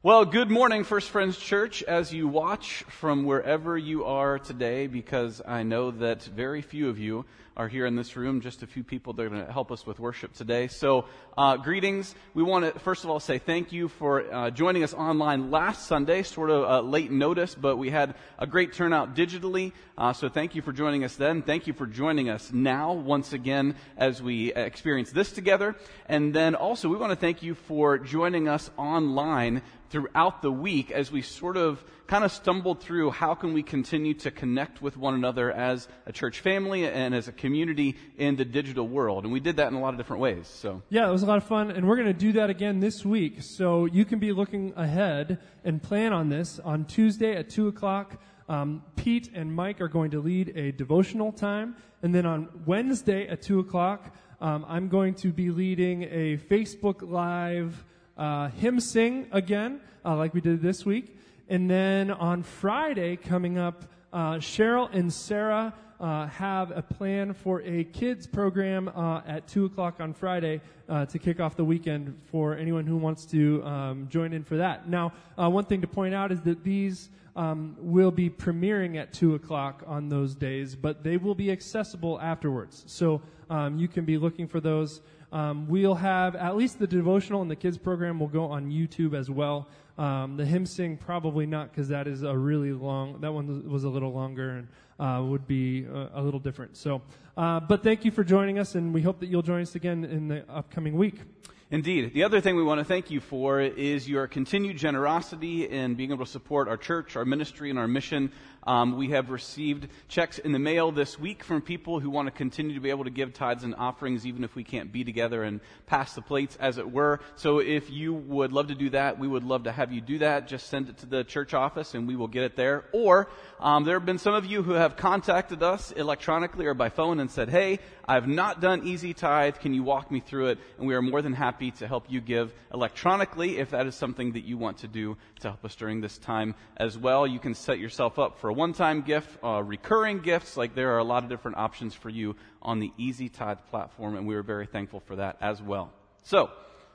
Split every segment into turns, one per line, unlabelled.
Well, good morning, First Friends Church, as you watch from wherever you are today, because I know that very few of you are here in this room, just a few people that are going to help us with worship today. So, greetings. We want to, first of all, say thank you for joining us online last Sunday, sort of late notice, but we had a great turnout digitally, so thank you for joining us then. Thank you for joining us now, once again, as we experience this together. And then also, we want to thank you for joining us online throughout the week as we sort of kind of stumbled through how can we continue to connect with one another as a church family and as a community in the digital world. And we did that in a lot of different ways. So
yeah, it was a lot of fun, and we're going to do that again this week. So you can be looking ahead and plan on this. On Tuesday at 2 o'clock, Pete and Mike are going to lead a devotional time. And then on Wednesday at 2 o'clock, I'm going to be leading a Facebook Live hymn sing again, like we did this week. And then on Friday coming up, Cheryl and Sarah have a plan for a kids program at 2 o'clock on Friday to kick off the weekend for anyone who wants to join in for that. Now, one thing to point out is that these will be premiering at 2 o'clock on those days, but they will be accessible afterwards. So you can be looking for those. We'll have at least the devotional and the kids program will go on YouTube as well. The hymn sing probably not, because that is a really long. That one was a little longer and would be a little different. So, but thank you for joining us, and we hope that you'll join us again in the upcoming week.
Indeed. The other thing we want to thank you for is your continued generosity in being able to support our church, our ministry, and our mission. We have received checks in the mail this week from people who want to continue to be able to give tithes and offerings even if we can't be together and pass the plates, as it were. So if you would love to do that, we would love to have you do that. Just send it to the church office and we will get it there. Or there have been some of you who have contacted us electronically or by phone and said, hey, I've not done Easy Tithe. Can you walk me through it? And we are more than happy to help you give electronically if that is something that you want to do to help us during this time as well. You can set yourself up for a one-time gift, recurring gifts. Like, there are a lot of different options for you on the Easy Tithe platform, and we are very thankful for that as well. So,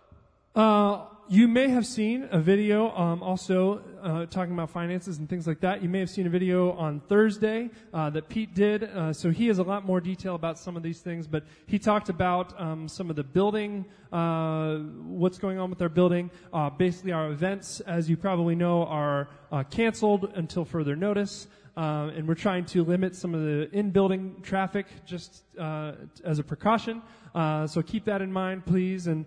you may have seen a video also talking about finances and things like that. You may have seen a video on Thursday that Pete did. So he has a lot more detail about some of these things, but he talked about some of the building, what's going on with our building. Basically, our events, as you probably know, are canceled until further notice. And we're trying to limit some of the in-building traffic just as a precaution. So keep that in mind, please. And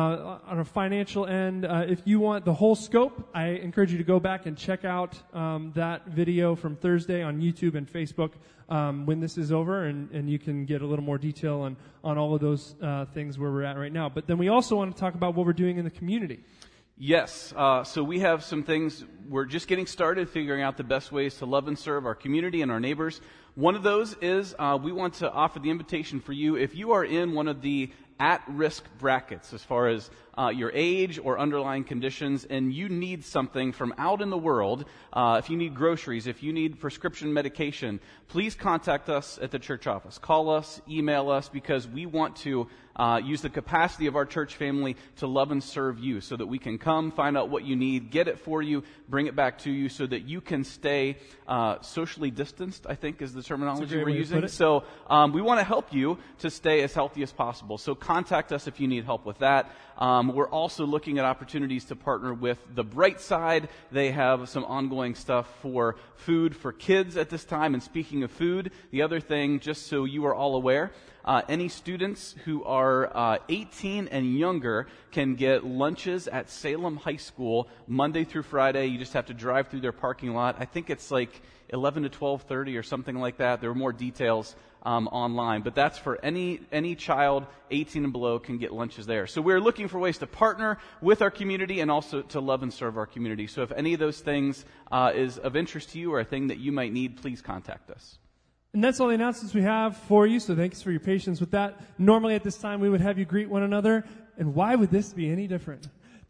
on a financial end, if you want the whole scope, I encourage you to go back and check out that video from Thursday on YouTube and Facebook when this is over, and you can get a little more detail on all of those things where we're at right now. But then we also want to talk about what we're doing in the community.
Yes, so we have some things. We're just getting started figuring out the best ways to love and serve our community and our neighbors. One of those is we want to offer the invitation for you. If you are in one of the at-risk brackets as far as your age or underlying conditions, and you need something from out in the world, if you need groceries, if you need prescription medication, please contact us at the church office. Call us, email us, because we want to use the capacity of our church family to love and serve you so that we can come, find out what you need, get it for you, bring it back to you so that you can stay socially distanced, I think is the terminology we're using. So we want to help you to stay as healthy as possible. So contact us if you need help with that. We're also looking at opportunities to partner with The Bright Side. They have some ongoing stuff for food for kids at this time. And speaking of food, the other thing, just so you are all aware, any students who are 18 and younger can get lunches at Salem High School Monday through Friday. You just have to drive through their parking lot. I think it's like 11 to 12:30 or something like that. There are more details online, but that's for any child 18 and below can get lunches there. So we're looking for ways to partner with our community and also to love and serve our community. So if any of those things is of interest to you or a thing that you might need, please contact us.
And that's all the announcements we have for you, so thanks for your patience with that. Normally at this time we would have you greet one another, and why would this be any different?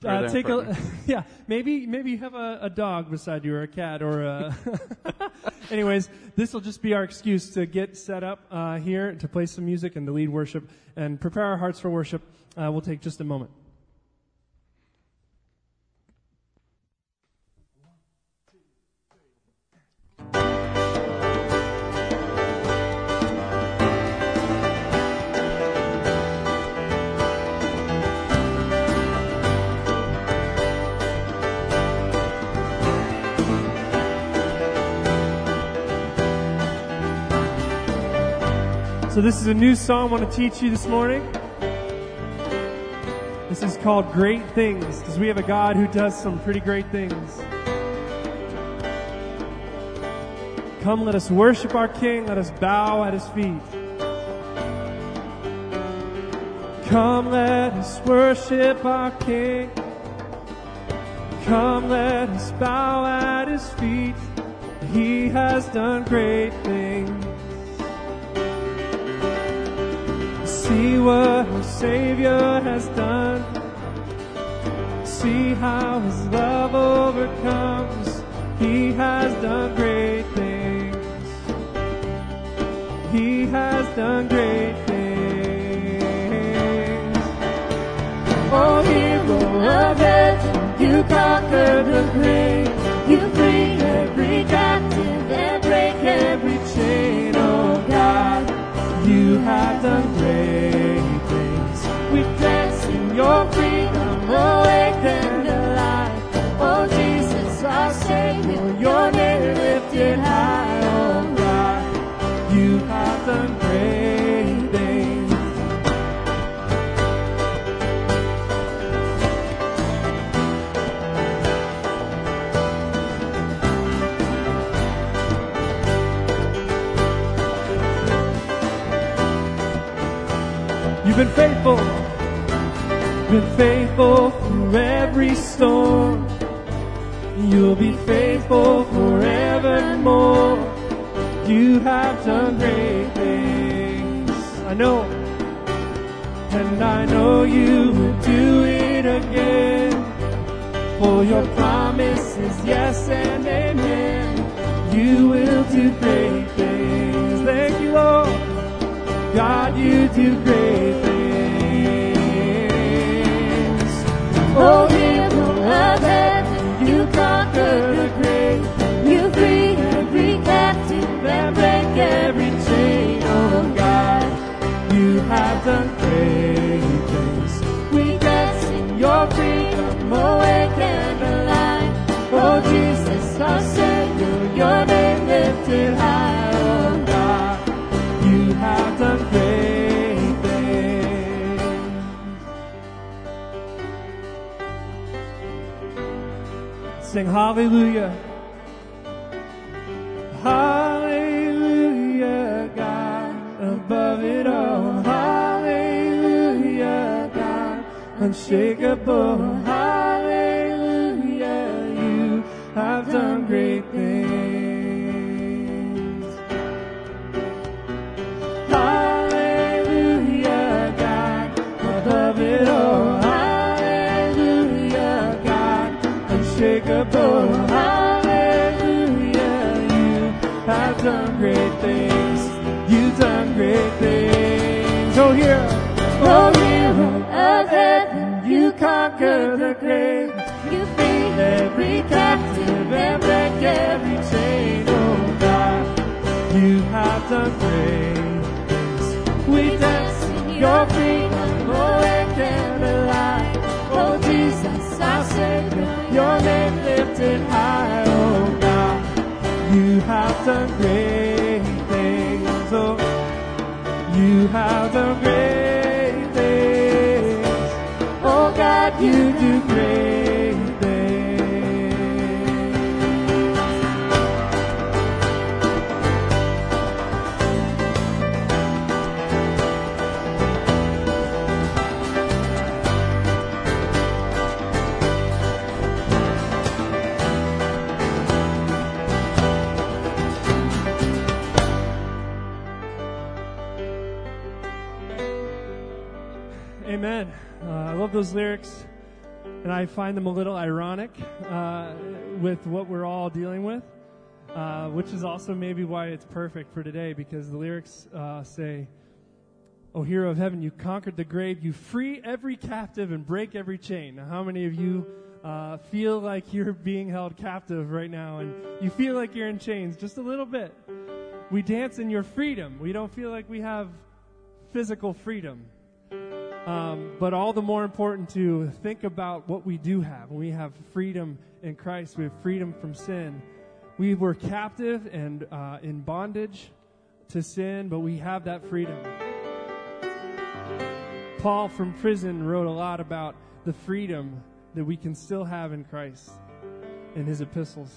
Maybe you have a dog beside you or a cat or a anyways, this will just be our excuse to get set up here, to play some music and to lead worship and prepare our hearts for worship. We'll take just a moment. So this is a new song I want to teach you this morning. This is called Great Things, because we have a God who does some pretty great things. Come, let us worship our King. Let us bow at His feet. Come, let us worship our King. Come, let us bow at His feet. He has done great things. See what our Savior has done. See how His love overcomes. He has done great things. He has done great things. Oh, hero of heaven, you conquered the grave. You free every captive and break every chain. Oh God, you have done great things. We dance in your freedom, awake and alive. Oh Jesus, our Savior, your name lifted high. Oh God, you have done great things. You've been faithful through every storm. You'll be faithful forevermore. You have done great things. I know, and I know you will do it again. For your promise is yes and amen. You will do great things. Thank you, Lord. God, you do great things. Oh, hero of heaven, you conquer the grave. You free every captive and break every chain. Oh God, you have done great things. We dance in your freedom, awake and alive. Oh Jesus, our Savior, your name lifted high. Oh God, you have done great things. Sing hallelujah. Hallelujah, God, above it all. Hallelujah, God, unshakable. Hallelujah, you have done great things. Hallelujah, God, above it all. Hallelujah, God, unshakable. Have done great things. You've done great things. Oh, hero of heaven, you conquer the grave. You free every captive and break every chain. Oh God, you have done great things. We dance in your freedom, awake and alive. Oh Jesus, our Savior, your name lifted high. Oh God, you have done great things. Oh, you have done great things. Oh God, you do great things. Amen. I love those lyrics, and I find them a little ironic with what we're all dealing with, which is also maybe why it's perfect for today, because the lyrics say, "O hero of heaven, you conquered the grave, you free every captive and break every chain." Now, how many of you feel like you're being held captive right now, and you feel like you're in chains just a little bit? We dance in your freedom. We don't feel like we have physical freedom. But all the more important to think about what we do have. We have freedom in Christ. We have freedom from sin. We were captive and in bondage to sin, but we have that freedom. Paul from prison wrote a lot about the freedom that we can still have in Christ in his epistles.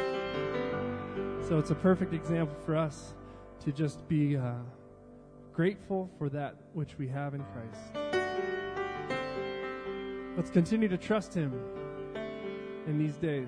So it's a perfect example for us to just be grateful for that which we have in Christ. Let's continue to trust him in these days.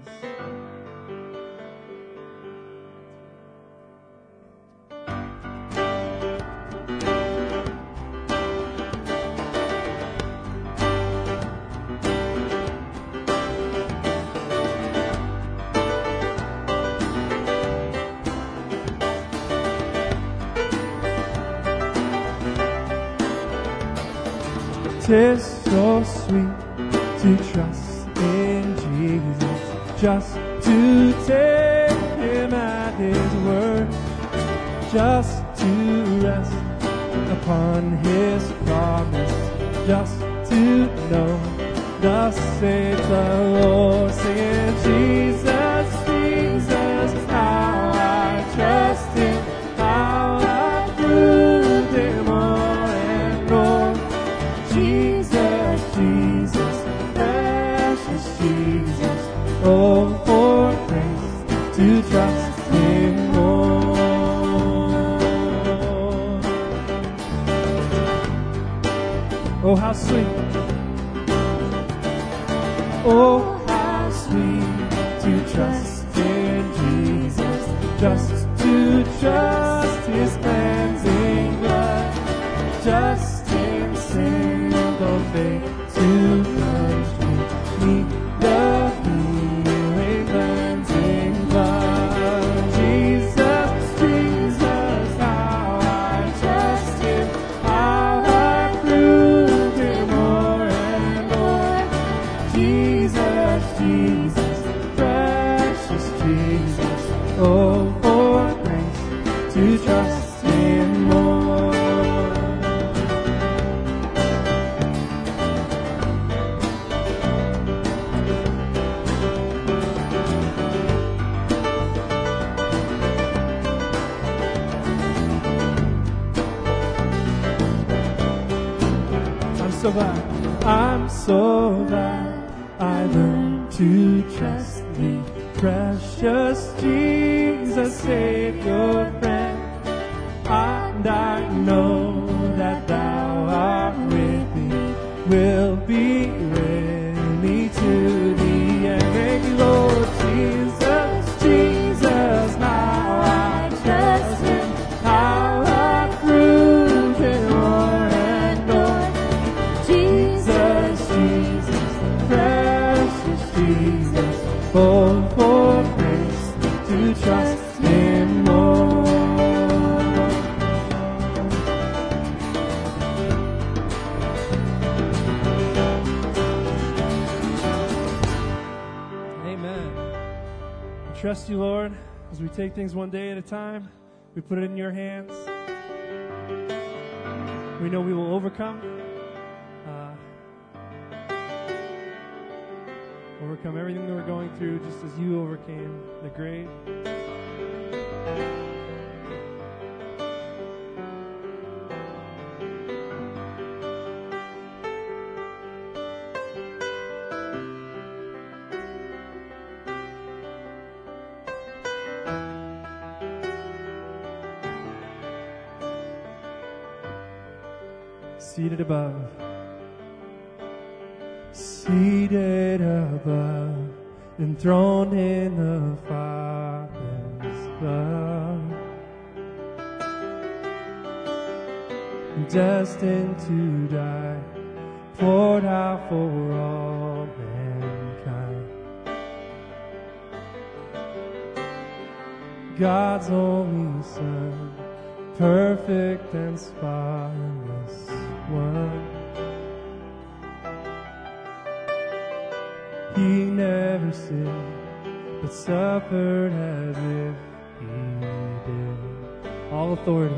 Tis so sweet to trust in Jesus, just to take him at his word, just to rest upon his promise, just to know thus saith the Lord, singing Jesus, Jesus, how I trust him, how I prove him more and more. Jesus, Jesus, precious Jesus, oh, for grace to trust him more. Oh, how sweet, oh, how sweet to trust in Jesus, just to trust his cleansing blood, just in single faith to plunge me the healing cleansing blood. Jesus, Jesus, how I trust him, how I prove him more and more. Jesus, Jesus, precious Jesus, oh, for grace to trust him more. I'm so glad I learned to trust thee, precious Jesus, Savior, friend. And I know that thou art with me, will be with me to the end. Thank you, Lord Jesus, Jesus, how I trust him, how I prove him more and more. Jesus, Jesus, precious Jesus, oh, for grace to trust him more. Amen. We trust you, Lord, as we take things one day at a time. We put it in your hands. We know we will overcome. Overcome everything that we're going through, just as you overcame the grave. Seated above. Seated above, enthroned in the Father's love, destined to die, poured out for all mankind. God's only Son, perfect and spotless one. He never sinned, but suffered as if he did. All authority.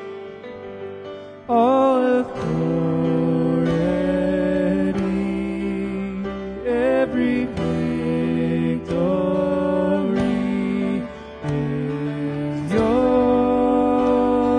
All authority. Every victory is yours.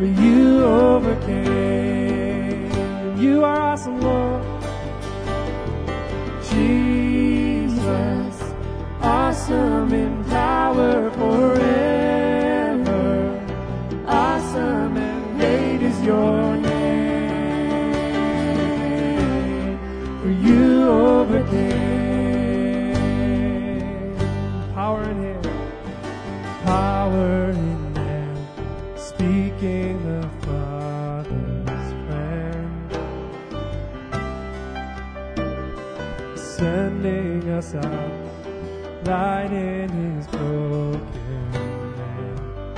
for you overcame. You are awesome, Lord. Jesus, awesome in power forever. Awesome and great is your name. For you overcame. Power in Him. Power in Him. Speaking the Father's plan. Sending us out. Light in His broken man.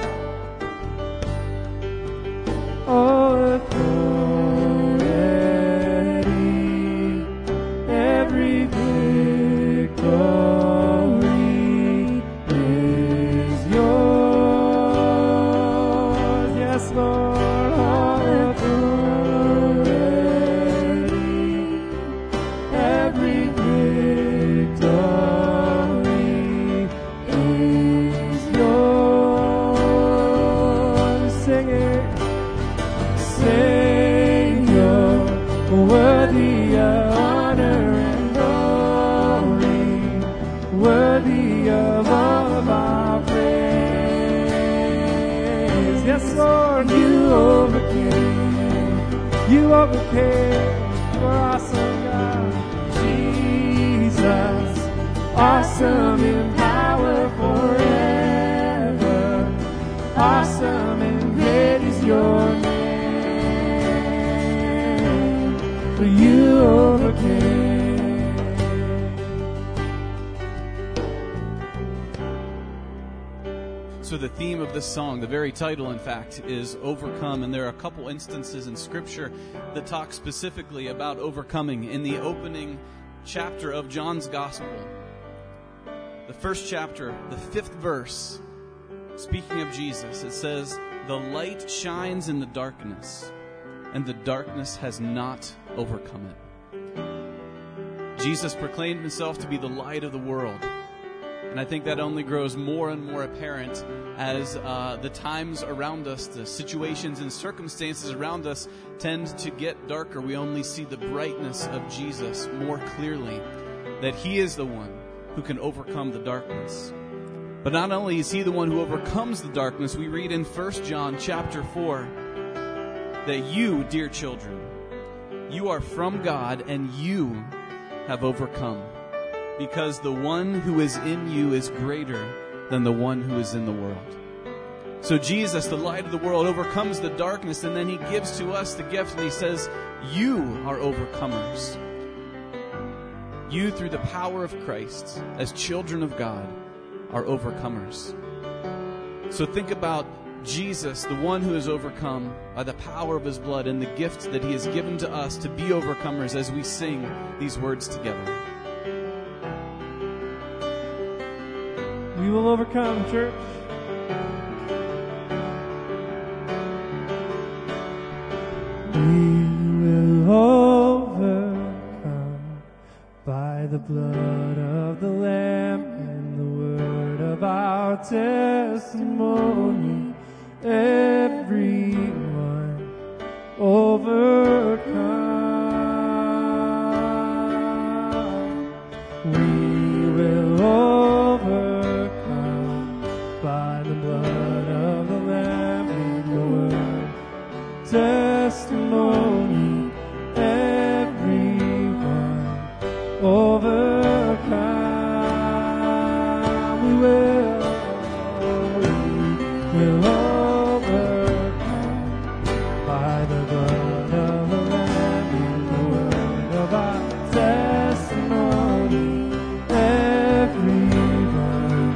All authority, every victory is yours. Yes, Lord, all authority, every victory is yours. Sing it. Savior, worthy of honor and glory, worthy of all of our praise. Yes, Lord, you overcame. You overcame. You're awesome, God. Jesus, awesome in power forever. Awesome and great is your name. For you overcame.
So the theme of this song, the very title, in fact, is overcome. And there are a couple instances in Scripture that talk specifically about overcoming. In the opening chapter of John's Gospel, the first chapter, the 5th verse, speaking of Jesus, it says, "The light shines in the darkness, and the darkness has not overcome it." Jesus proclaimed himself to be the light of the world. And I think that only grows more and more apparent as the times around us, the situations and circumstances around us tend to get darker. We only see the brightness of Jesus more clearly, that He is the one who can overcome the darkness. But not only is He the one who overcomes the darkness, we read in 1 John chapter 4 that you, dear children, you are from God and you have overcome, because the one who is in you is greater than the one who is in the world. So Jesus, the light of the world, overcomes the darkness, and then He gives to us the gift, and He says, you are overcomers. You, through the power of Christ, as children of God, are overcomers. So think about Jesus, the one who has overcome by the power of His blood, and the gift that He has given to us to be overcomers as we sing these words together.
We will overcome, church. We will overcome by the blood of the Lamb and the word of our testimony. Everyone overcome. We will overcome by the blood of the Lamb and the word testimony. Everyone overcome. We will overcome by the blood of the Lamb and the word of our testimony. Everyone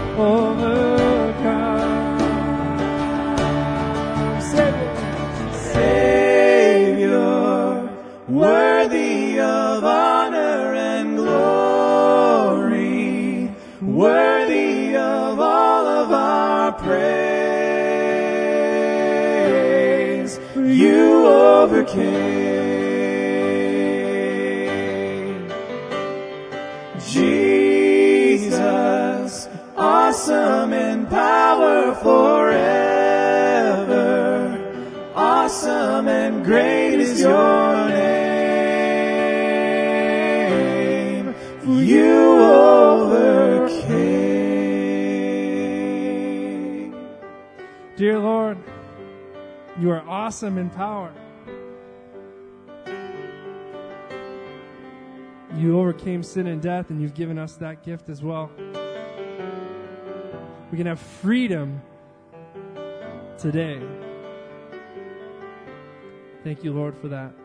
overcome. Savior, worthy of honor and glory, worthy of all of our praise. For you overcame. Jesus, awesome in power forever, awesome and great is your name, for you overcame. Dear Lord, you are awesome in power. You overcame sin and death, and you've given us that gift as well. We can have freedom today. Thank you, Lord, for that.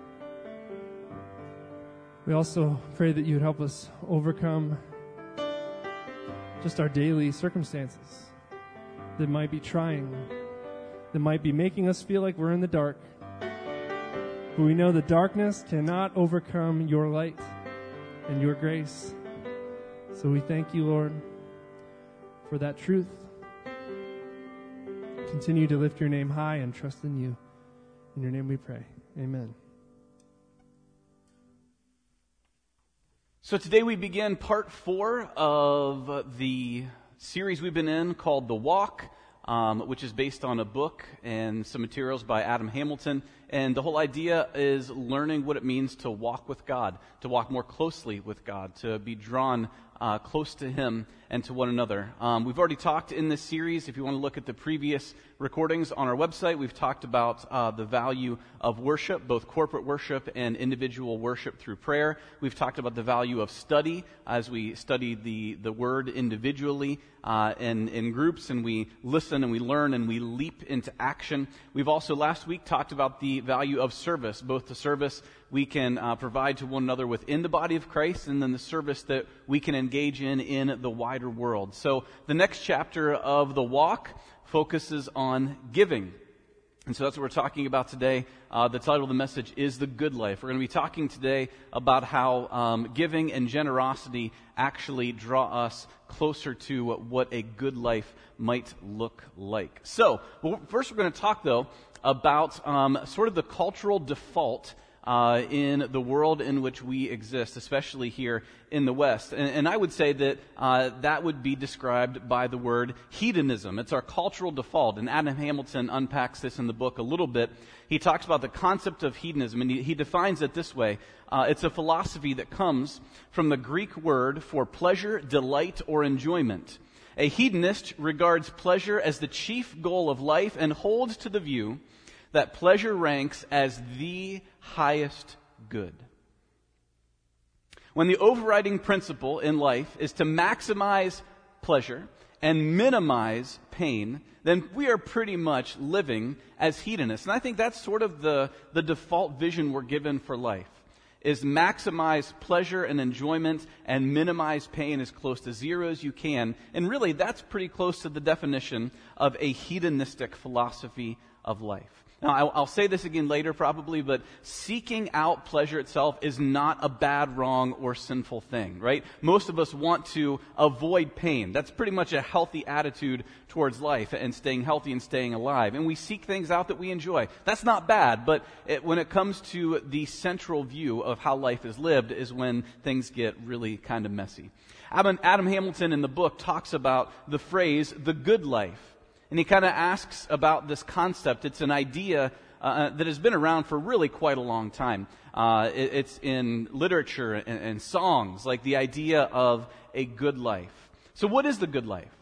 We also pray that you would help us overcome just our daily circumstances that might be trying, that might be making us feel like we're in the dark. But we know the darkness cannot overcome your light and your grace. So we thank you, Lord, for that truth. Continue to lift your name high and trust in you. In your name we pray. Amen.
So today we begin part 4 of the series we've been in called The Walk, which is based on a book and some materials by Adam Hamilton. And the whole idea is learning what it means to walk with God, to walk more closely with God, to be drawn close to Him and to one another. We've already talked in this series. If you want to look at the previous recordings on our website, we've talked about the value of worship, both corporate worship and individual worship through prayer. We've talked about the value of study as we study the Word individually and in groups, and we listen and we learn and we leap into action. We've also last week talked about the value of service, both the service we can provide to one another within the body of Christ, and then the service that we can engage in the wider world. So the next chapter of The Walk focuses on giving. And so that's what we're talking about today. The title of the message is The Good Life. We're going to be talking today about how giving and generosity actually draw us closer to what a good life might look like. So, first we're going to talk, though, about sort of the cultural default in the world in which we exist, especially here in the West. And I would say that that would be described by the word hedonism. It's our cultural default. And Adam Hamilton unpacks this in the book a little bit. He talks about the concept of hedonism, and he defines it this way. It's a philosophy that comes from the Greek word for pleasure, delight, or enjoyment. A hedonist regards pleasure as the chief goal of life and holds to the view that pleasure ranks as the highest good. When the overriding principle in life is to maximize pleasure and minimize pain, then we are pretty much living as hedonists. And I think that's sort of the default vision we're given for life, is maximize pleasure and enjoyment and minimize pain as close to zero as you can. And really, that's pretty close to the definition of a hedonistic philosophy of life. Now, I'll say this again later probably, but seeking out pleasure itself is not a bad, wrong, or sinful thing, right? Most of us want to avoid pain. That's pretty much a healthy attitude towards life and staying healthy and staying alive. And we seek things out that we enjoy. That's not bad, but when it comes to the central view of how life is lived is when things get really kind of messy. Adam Hamilton in the book talks about the phrase, the good life. And he kind of asks about this concept. It's an idea that has been around for really quite a long time. It's in literature and songs, like the idea of a good life. So what is the good life?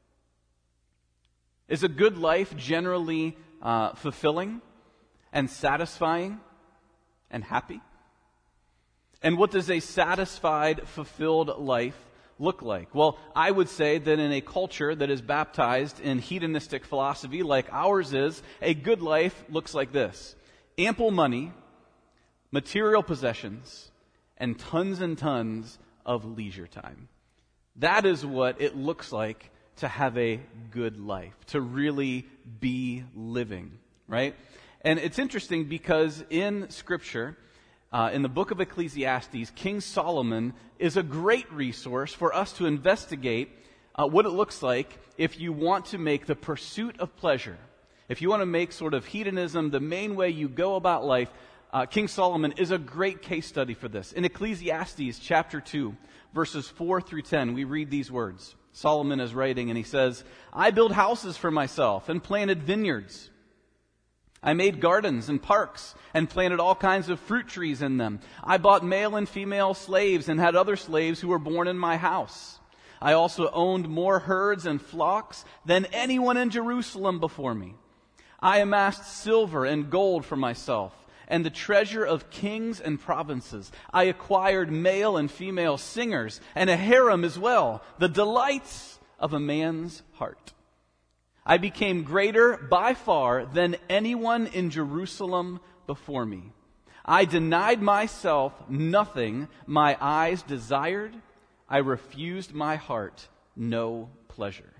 Is a good life generally fulfilling and satisfying and happy? And what does a satisfied, fulfilled life look like? Well, I would say that in a culture that is baptized in hedonistic philosophy like ours is, a good life looks like this: ample money, material possessions, and tons of leisure time. That is what it looks like to have a good life, to really be living, right? And it's interesting because in Scripture, in the book of Ecclesiastes, King Solomon is a great resource for us to investigate what it looks like if you want to make the pursuit of pleasure. If you want to make sort of hedonism the main way you go about life, King Solomon is a great case study for this. In Ecclesiastes chapter 2, verses 4 through 10, we read these words. Solomon is writing and he says, "I build houses for myself and planted vineyards. I made gardens and parks and planted all kinds of fruit trees in them. I bought male and female slaves and had other slaves who were born in my house. I also owned more herds and flocks than anyone in Jerusalem before me. I amassed silver and gold for myself and the treasure of kings and provinces. I acquired male and female singers and a harem as well, the delights of a man's heart. I became greater by far than anyone in Jerusalem before me. I denied myself nothing my eyes desired. I refused my heart no pleasure.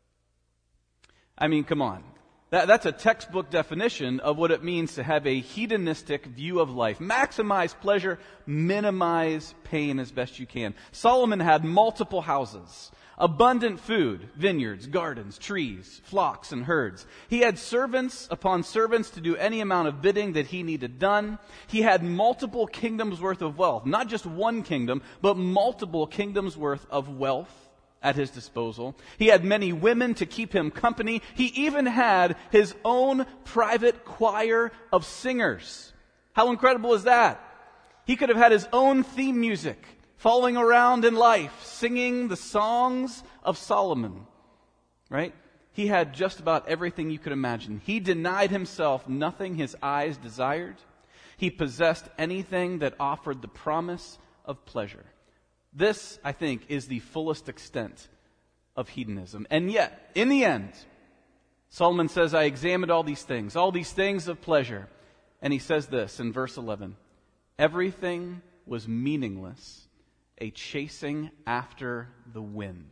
I mean, come on. That's a textbook definition of what it means to have a hedonistic view of life. Maximize pleasure, minimize pain as best you can. Solomon had multiple houses, abundant food, vineyards, gardens, trees, flocks, and herds. He had servants upon servants to do any amount of bidding that he needed done. He had multiple kingdoms worth of wealth, not just one kingdom, but multiple kingdoms worth of wealth at his disposal. He had many women to keep him company. He even had his own private choir of singers. How incredible is that? He could have had his own theme music, following around in life, singing the songs of Solomon, right? He had just about everything you could imagine. He denied himself nothing his eyes desired. He possessed anything that offered the promise of pleasure. This, I think, is the fullest extent of hedonism. And yet, in the end, Solomon says, I examined all these things of pleasure. And he says this in verse 11, everything was meaningless, a chasing after the wind.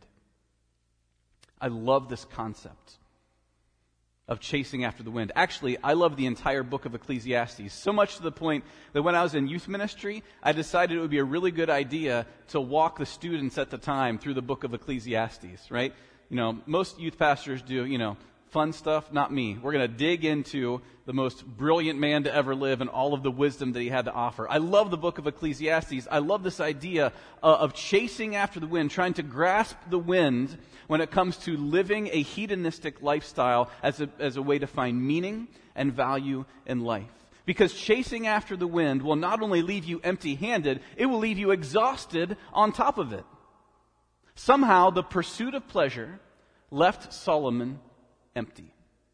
I love this concept of chasing after the wind. Actually, I love the entire book of Ecclesiastes, so much to the point that when I was in youth ministry, I decided it would be a really good idea to walk the students at the time through the book of Ecclesiastes, right? You know, most youth pastors do, fun stuff, not me. We're going to dig into the most brilliant man to ever live and all of the wisdom that he had to offer. I love the book of Ecclesiastes. I love this idea of chasing after the wind, trying to grasp the wind when it comes to living a hedonistic lifestyle as a way to find meaning and value in life. Because chasing after the wind will not only leave you empty-handed, it will leave you exhausted on top of it. Somehow, the pursuit of pleasure left Solomon empty.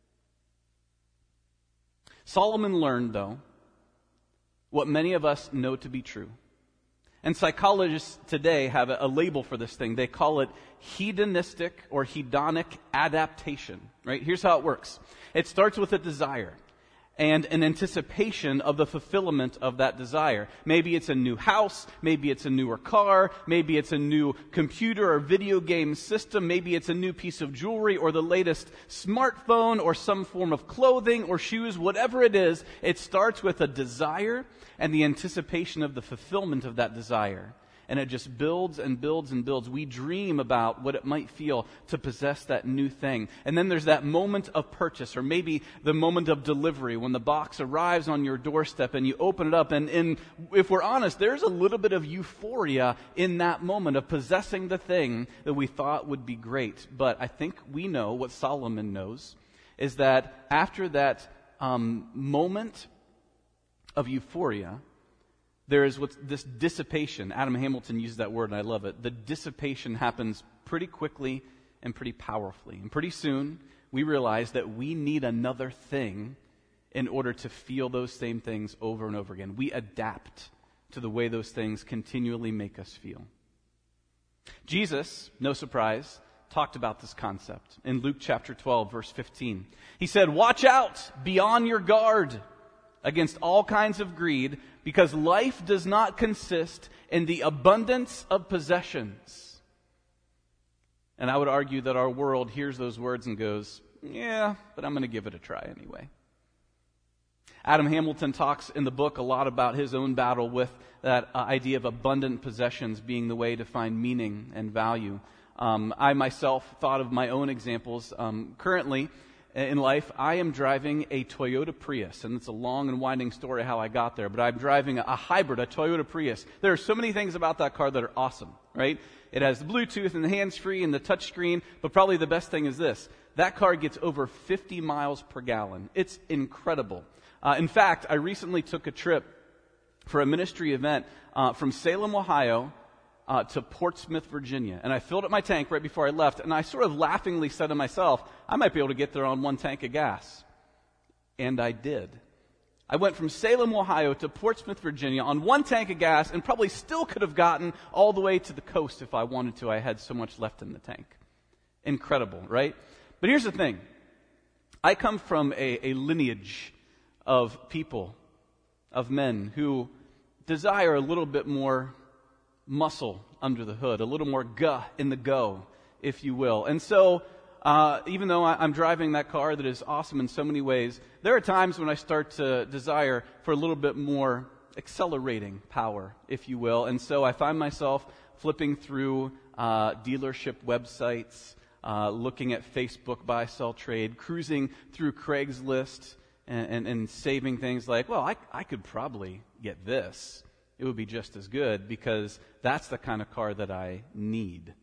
Solomon learned, though, what many of us know to be true. And psychologists today have a label for this thing. They call it hedonistic or hedonic adaptation, right? Here's how it works. It starts with a desire and an anticipation of the fulfillment of that desire. Maybe it's a new house, maybe it's a newer car, maybe it's a new computer or video game system, maybe it's a new piece of jewelry or the latest smartphone or some form of clothing or shoes, whatever it is, it starts with a desire and the anticipation of the fulfillment of that desire. And it just builds and builds and builds. We dream about what it might feel to possess that new thing. And then there's that moment of purchase, or maybe the moment of delivery when the box arrives on your doorstep and you open it up. And if we're honest, there's a little bit of euphoria in that moment of possessing the thing that we thought would be great. But I think we know what Solomon knows, is that after that moment of euphoria, there is what's this dissipation. Adam Hamilton used that word, and I love it. The dissipation happens pretty quickly and pretty powerfully. And pretty soon, we realize that we need another thing in order to feel those same things over and over again. We adapt to the way those things continually make us feel. Jesus, no surprise, talked about this concept in Luke chapter 12, verse 15. He said, "Watch out, be on your guard against all kinds of greed, because life does not consist in the abundance of possessions." And I would argue that our world hears those words and goes, yeah, but I'm going to give it a try anyway. Adam Hamilton talks in the book a lot about his own battle with that idea of abundant possessions being the way to find meaning and value. I myself thought of my own examples currently, in life, I am driving a Toyota Prius, and it's a long and winding story how I got there, but I'm driving a hybrid, a Toyota Prius. There are so many things about that car that are awesome, right? It has the Bluetooth and the hands-free and the touchscreen, but probably the best thing is this. That car gets over 50 miles per gallon. It's incredible. In fact, I recently took a trip for a ministry event from Salem, Ohio, to Portsmouth, Virginia. And I filled up my tank right before I left, and I sort of laughingly said to myself, I might be able to get there on one tank of gas. And I did. I went from Salem, Ohio to Portsmouth, Virginia on one tank of gas, and probably still could have gotten all the way to the coast if I wanted to. I had so much left in the tank. Incredible, right? But here's the thing. I come from a lineage of people, of men who desire a little bit more muscle under the hood, a little more guh in the go, if you will. And so, even though I'm driving that car that is awesome in so many ways, there are times when I start to desire for a little bit more accelerating power, if you will. And so I find myself flipping through dealership websites, looking at Facebook buy, sell, trade, cruising through Craigslist, and saving things like, well, I could probably get this. It would be just as good because that's the kind of car that I need.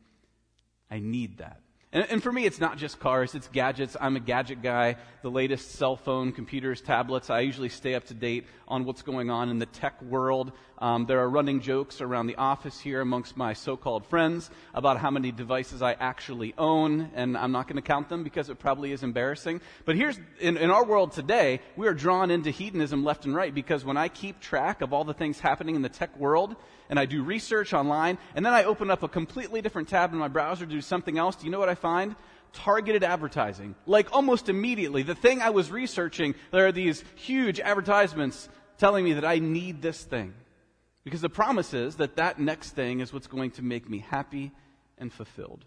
I need that. And for me, it's not just cars, it's gadgets. I'm a gadget guy. The latest cell phone, computers, tablets. I usually stay up to date on what's going on in the tech world. There are running jokes around the office here amongst my so-called friends about how many devices I actually own, and I'm not going to count them because it probably is embarrassing. But here's, in our world today, we are drawn into hedonism left and right because when I keep track of all the things happening in the tech world, and I do research online, and then I open up a completely different tab in my browser to do something else, do you know what I find? Targeted advertising. Like almost immediately, the thing I was researching, there are these huge advertisements telling me that I need this thing. Because the promise is that that next thing is what's going to make me happy and fulfilled.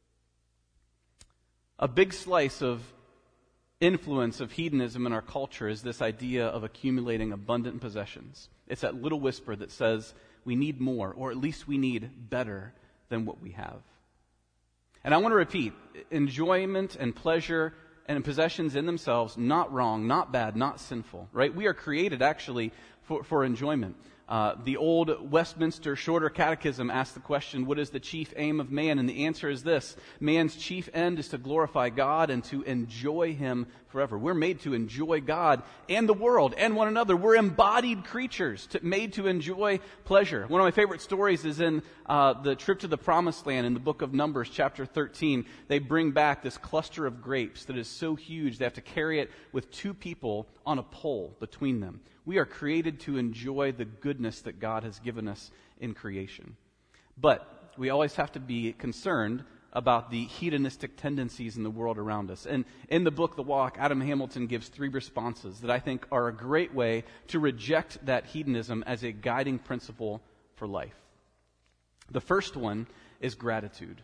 A big slice of influence of hedonism in our culture is this idea of accumulating abundant possessions. It's that little whisper that says we need more, or at least we need better than what we have. And I want to repeat, enjoyment and pleasure and possessions in themselves, not wrong, not bad, not sinful, right? We are created actually for enjoyment. The old Westminster Shorter Catechism asks the question, what is the chief aim of man? And the answer is this: man's chief end is to glorify God and to enjoy Him forever. We're made to enjoy God and the world and one another. We're embodied creatures made to enjoy pleasure. One of my favorite stories is in the trip to the Promised Land in the book of Numbers, chapter 13. They bring back this cluster of grapes that is so huge they have to carry it with two people on a pole between them. We are created to enjoy the goodness that God has given us in creation. But we always have to be concerned about the hedonistic tendencies in the world around us. And in the book, The Walk, Adam Hamilton gives 3 responses that I think are a great way to reject that hedonism as a guiding principle for life. The first one is gratitude.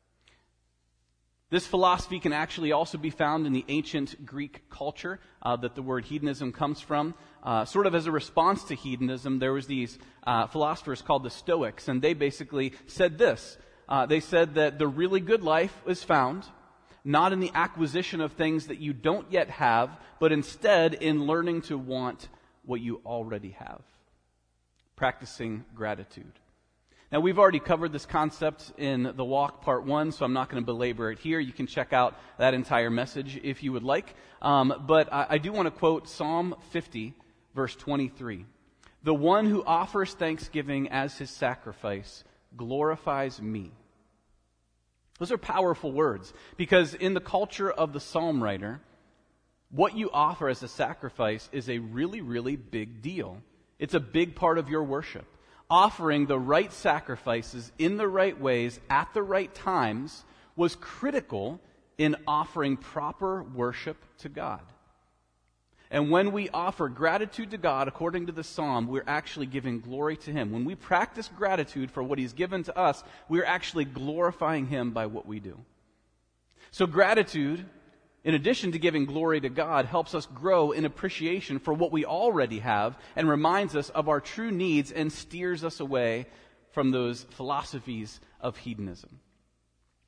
This philosophy can actually also be found in the ancient Greek culture that the word hedonism comes from. Sort of as a response to hedonism, there was these philosophers called the Stoics, and they basically said this. They said that the really good life is found not in the acquisition of things that you don't yet have, but instead in learning to want what you already have. Practicing gratitude. Now, we've already covered this concept in The Walk Part 1, so I'm not going to belabor it here. You can check out that entire message if you would like. But I do want to quote Psalm 50, verse 23. The one who offers thanksgiving as his sacrifice glorifies me. Those are powerful words, because in the culture of the psalm writer, what you offer as a sacrifice is a really, really big deal. It's a big part of your worship. Offering the right sacrifices in the right ways at the right times was critical in offering proper worship to God. And when we offer gratitude to God, according to the psalm, we're actually giving glory to Him. When we practice gratitude for what He's given to us, we're actually glorifying Him by what we do. So gratitude, in addition to giving glory to God, helps us grow in appreciation for what we already have and reminds us of our true needs and steers us away from those philosophies of hedonism.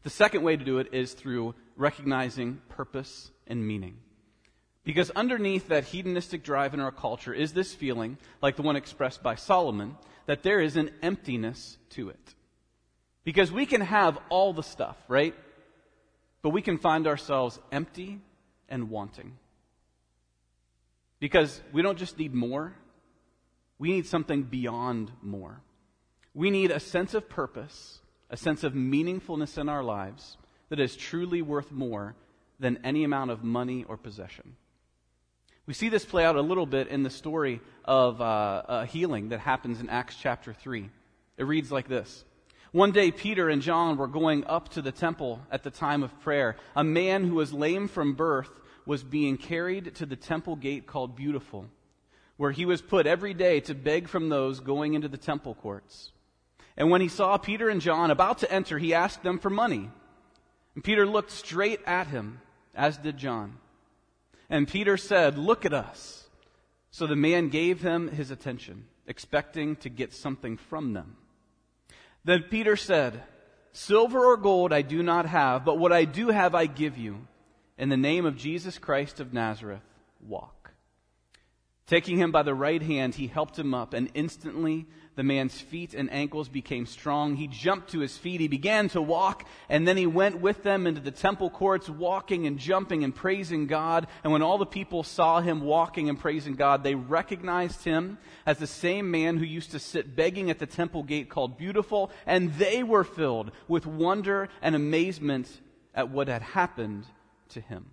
The second way to do it is through recognizing purpose and meaning. Because underneath that hedonistic drive in our culture is this feeling, like the one expressed by Solomon, that there is an emptiness to it. Because we can have all the stuff, right? But we can find ourselves empty and wanting. Because we don't just need more, we need something beyond more. We need a sense of purpose, a sense of meaningfulness in our lives that is truly worth more than any amount of money or possession. We see this play out a little bit in the story of a healing that happens in Acts chapter 3. It reads like this. One day, Peter and John were going up to the temple at the time of prayer. A man who was lame from birth was being carried to the temple gate called Beautiful, where he was put every day to beg from those going into the temple courts. And when he saw Peter and John about to enter, he asked them for money. And Peter looked straight at him, as did John. And Peter said, "Look at us." So the man gave him his attention, expecting to get something from them. Then Peter said, "Silver or gold I do not have, but what I do have I give you. In the name of Jesus Christ of Nazareth, walk." Taking him by the right hand, he helped him up, and instantly the man's feet and ankles became strong. He jumped to his feet, he began to walk, and then he went with them into the temple courts, walking and jumping and praising God. And when all the people saw him walking and praising God, they recognized him as the same man who used to sit begging at the temple gate called Beautiful, and they were filled with wonder and amazement at what had happened to him.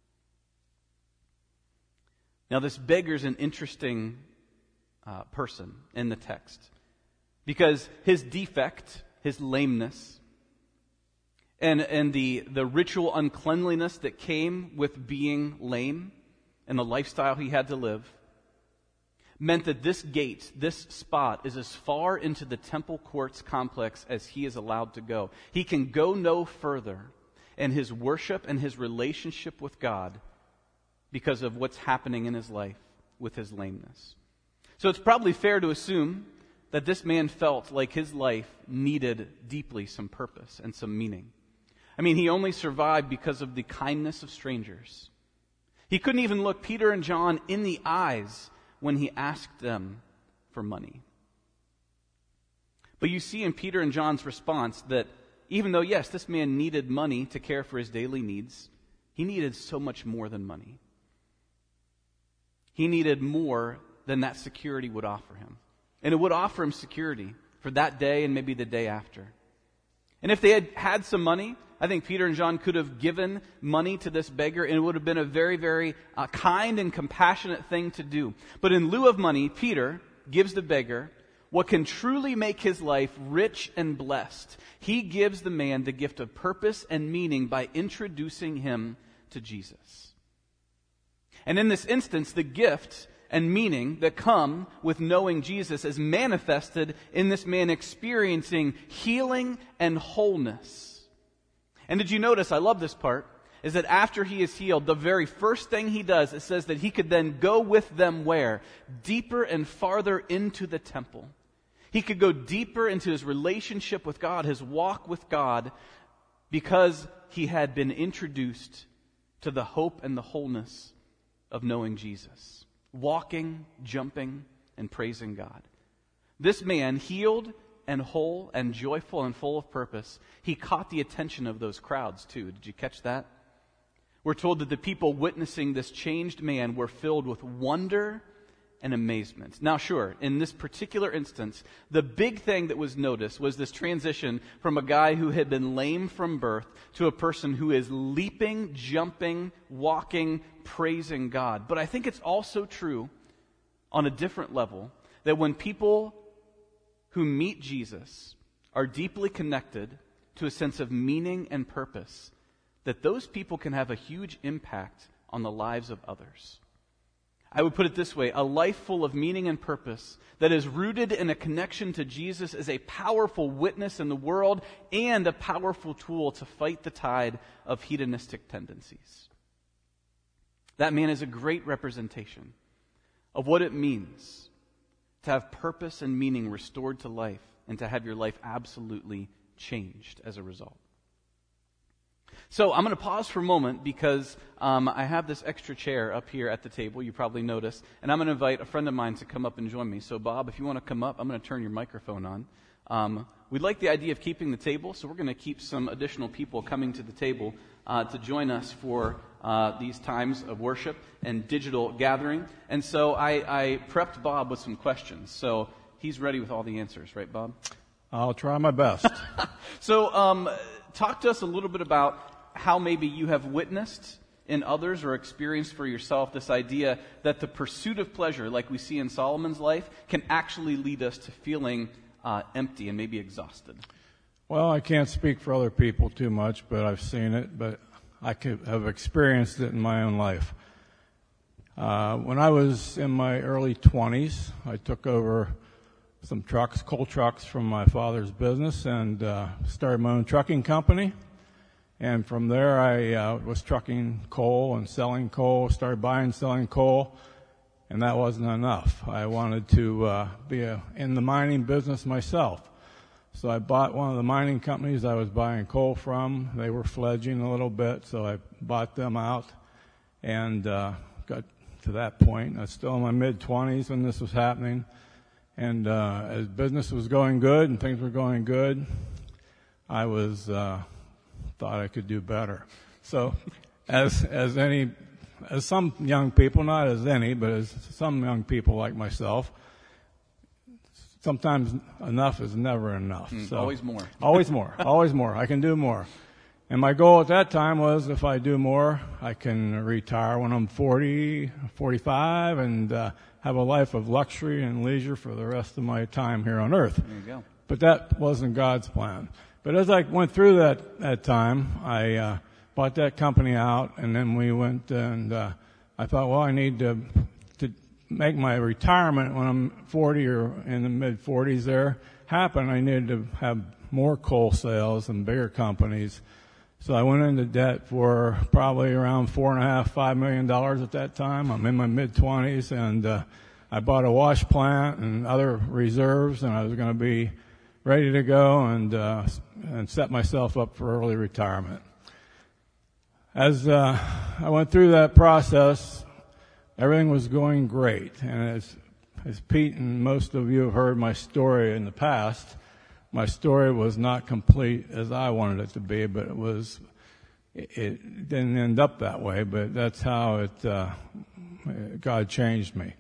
Now, this beggar's an interesting person in the text because his defect, his lameness, and the ritual uncleanliness that came with being lame and the lifestyle he had to live meant that this gate, this spot, is as far into the temple courts complex as he is allowed to go. He can go no further in his worship and his relationship with God because of what's happening in his life with his lameness. So it's probably fair to assume that this man felt like his life needed deeply some purpose and some meaning. I mean, he only survived because of the kindness of strangers. He couldn't even look Peter and John in the eyes when he asked them for money. But you see in Peter and John's response that even though, yes, this man needed money to care for his daily needs, he needed so much more than money. He needed more than that security would offer him. And it would offer him security for that day and maybe the day after. And if they had had some money, I think Peter and John could have given money to this beggar, and it would have been a very, very kind and compassionate thing to do. But in lieu of money, Peter gives the beggar what can truly make his life rich and blessed. He gives the man the gift of purpose and meaning by introducing him to Jesus. And in this instance, the gift and meaning that come with knowing Jesus is manifested in this man experiencing healing and wholeness. And did you notice, I love this part, is that after he is healed, the very first thing he does, it says that he could then go with them where? Deeper and farther into the temple. He could go deeper into his relationship with God, his walk with God, because he had been introduced to the hope and the wholeness of knowing Jesus. Walking, jumping, and praising God. This man, healed and whole and joyful and full of purpose, he caught the attention of those crowds too. Did you catch that? We're told that the people witnessing this changed man were filled with wonder and amazement. Now sure, in this particular instance, the big thing that was noticed was this transition from a guy who had been lame from birth to a person who is leaping, jumping, walking, praising God. But I think it's also true on a different level that when people who meet Jesus are deeply connected to a sense of meaning and purpose, that those people can have a huge impact on the lives of others. I would put it this way, a life full of meaning and purpose that is rooted in a connection to Jesus is a powerful witness in the world and a powerful tool to fight the tide of hedonistic tendencies. That man is a great representation of what it means to have purpose and meaning restored to life and to have your life absolutely changed as a result. So I'm going to pause for a moment because I have this extra chair up here at the table, you probably noticed, and I'm going to invite a friend of mine to come up and join me. So Bob, if you want to come up, I'm going to turn your microphone on. We like the idea of keeping the table, so we're going to keep some additional people coming to the table to join us for these times of worship and digital gathering. And so I prepped Bob with some questions, so he's ready with all the answers, right, Bob?
I'll try my best.
So talk to us a little bit about how maybe you have witnessed in others or experienced for yourself this idea that the pursuit of pleasure, like we see in Solomon's life, can actually lead us to feeling empty and maybe exhausted.
Well, I can't speak for other people too much, but I've seen it, but I have experienced it in my own life. When I was in my early 20s, I took over some trucks, coal trucks from my father's business and started my own trucking company. And from there, I was trucking coal and selling coal, started buying and selling coal, and that wasn't enough. I wanted to be in the mining business myself. So I bought one of the mining companies I was buying coal from. They were fledgling a little bit, so I bought them out and got to that point. I was still in my mid-20s when this was happening. And as business was going good and things were going good, I was thought I could do better. So as some young people, not as any, but as some young people like myself, sometimes enough is never enough. So
always more.
Always more. Always more. I can do more. And my goal at that time was if I do more, I can retire when I'm 40, 45, and have a life of luxury and leisure for the rest of my time here on earth.
There you go.
But that wasn't God's plan. But as I went through that time, I bought that company out, and then we went and I thought, well, I need to make my retirement when I'm 40 or in the mid-40s there happen. I needed to have more coal sales and bigger companies. So I went into debt for probably around $4.5 million at that time. I'm in my mid-20s, and I bought a wash plant and other reserves, and I was going to be ready to go and set myself up for early retirement. As I went through that process, everything was going great. And as Pete and most of you have heard my story in the past, my story was not complete as I wanted it to be, but it didn't end up that way, but that's how God changed me.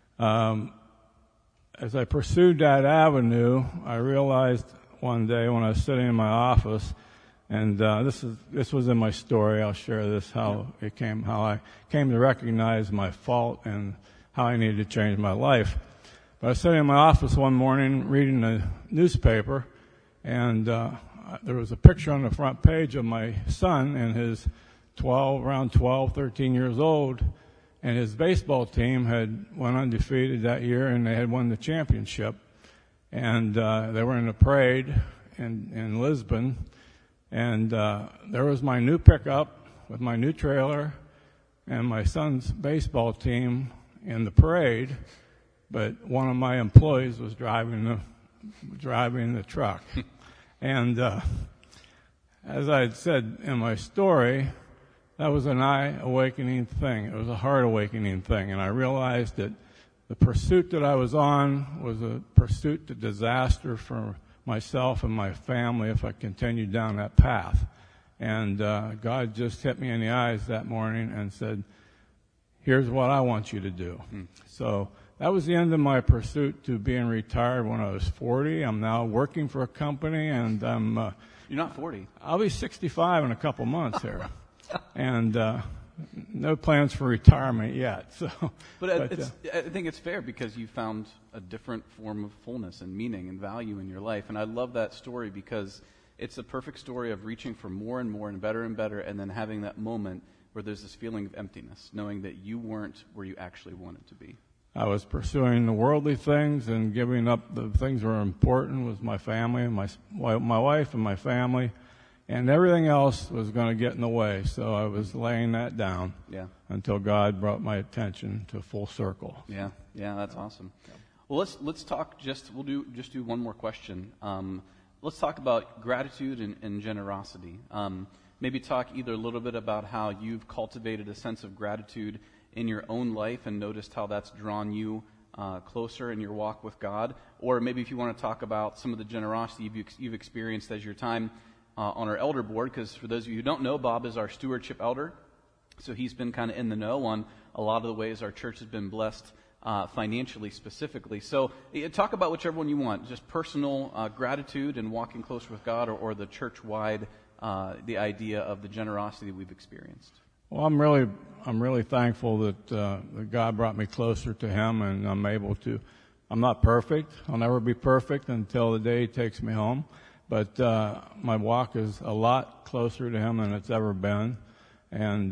As I pursued that avenue, I realized one day when I was sitting in my office, and this was in my story. I'll share this how I came to recognize my fault and how I needed to change my life. But I was sitting in my office one morning reading a newspaper, and there was a picture on the front page of my son and his around 12, 13 years old. And his baseball team had went undefeated that year, and they had won the championship. And they were in a parade in Lisbon. And there was my new pickup with my new trailer and my son's baseball team in the parade. But one of my employees was driving the truck. And as I had said in my story, that was an eye-awakening thing. It was a heart-awakening thing. And I realized that the pursuit that I was on was a pursuit to disaster for myself and my family if I continued down that path. And God just hit me in the eyes that morning and said, here's what I want you to do. So that was the end of my pursuit to being retired when I was 40. I'm now working for a company, and I'm...
You're not 40.
I'll be 65 in a couple months here. And no plans for retirement yet. So,
I think it's fair because you found a different form of fullness and meaning and value in your life. And I love that story because it's a perfect story of reaching for more and more and better, and then having that moment where there's this feeling of emptiness, knowing that you weren't where you actually wanted to be.
I was pursuing the worldly things and giving up the things that were important with my family, my wife and my family. And everything else was going to get in the way, so I was laying that down until God brought my attention to full circle.
Yeah, that's awesome. Well, let's talk. We'll do one more question. Let's talk about gratitude and generosity. maybe talk either a little bit about how you've cultivated a sense of gratitude in your own life and noticed how that's drawn you closer in your walk with God, or maybe if you want to talk about some of the generosity you've experienced as your time on our elder board, because for those of you who don't know, Bob is our stewardship elder, so he's been kind of in the know on a lot of the ways our church has been blessed financially specifically. So talk about whichever one you want, just personal gratitude and walking closer with God, or the church-wide, the idea of the generosity that we've experienced.
Well, I'm really thankful that God brought me closer to Him, and I'm not perfect. I'll never be perfect until the day He takes me home. But my walk is a lot closer to Him than it's ever been, and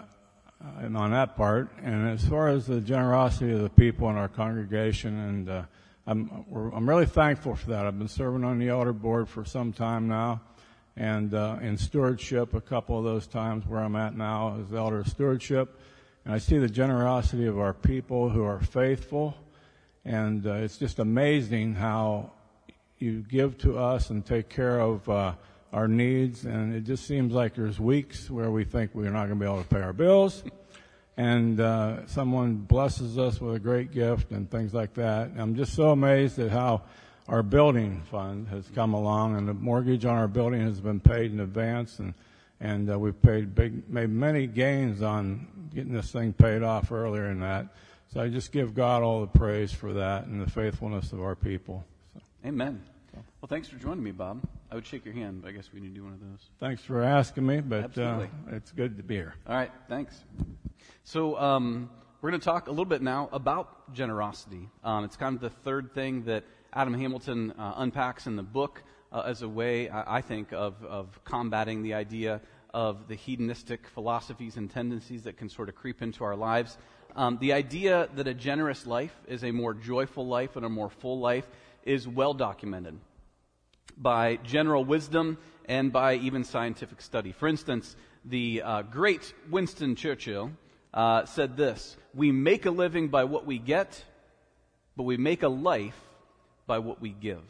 on that part. And as far as the generosity of the people in our congregation, and I'm really thankful for that. I've been serving on the elder board for some time now, and in stewardship a couple of those times where I'm at now as elder of stewardship. And I see the generosity of our people who are faithful, and it's just amazing how you give to us and take care of our needs, and it just seems like there's weeks where we think we're not going to be able to pay our bills, and someone blesses us with a great gift and things like that. And I'm just so amazed at how our building fund has come along, and the mortgage on our building has been paid in advance, and we've made many gains on getting this thing paid off earlier than that. So I just give God all the praise for that and the faithfulness of our people. So.
Amen. Well, thanks for joining me, Bob. I would shake your hand, but I guess we need to do one of those.
Thanks for asking me, but
it's
good to be here.
All right, thanks. So we're going to talk a little bit now about generosity. It's kind of the third thing that Adam Hamilton unpacks in the book as a way, I think, of combating the idea of the hedonistic philosophies and tendencies that can sort of creep into our lives. The idea that a generous life is a more joyful life and a more full life is well documented by general wisdom and by even scientific study. For instance, the great Winston Churchill said this: "We make a living by what we get, but we make a life by what we give."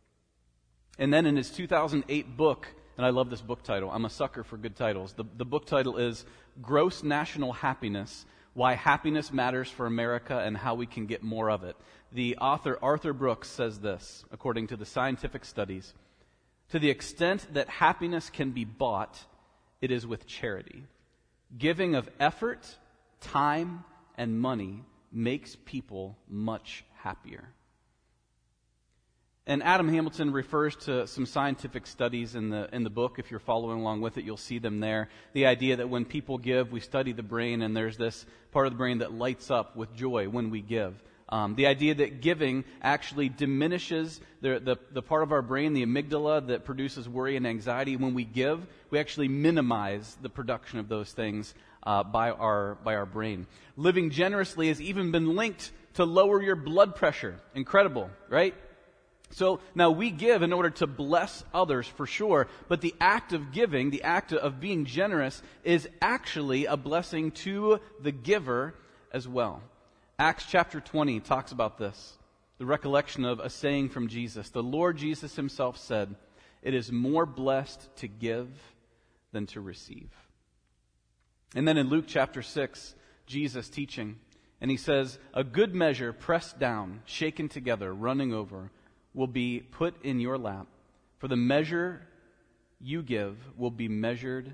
And then in his 2008 book, and I love this book title, I'm a sucker for good titles. The book title is Gross National Happiness: Why Happiness Matters for America and How We Can Get More of It. The author, Arthur Brooks, says this, according to the scientific studies: "To the extent that happiness can be bought, it is with charity. Giving of effort, time, and money makes people much happier." And Adam Hamilton refers to some scientific studies in the book. If you're following along with it, you'll see them there. The idea that when people give, we study the brain, and there's this part of the brain that lights up with joy when we give. The idea that giving actually diminishes the part of our brain, the amygdala, that produces worry and anxiety. When we give, we actually minimize the production of those things by our brain. Living generously has even been linked to lower your blood pressure. Incredible, right? So now we give in order to bless others for sure, but the act of giving, the act of being generous, is actually a blessing to the giver as well. Acts chapter 20 talks about this, the recollection of a saying from Jesus. The Lord Jesus himself said, "It is more blessed to give than to receive." And then in Luke chapter 6, Jesus teaching, and he says, "A good measure pressed down, shaken together, running over, will be put in your lap. For the measure you give will be measured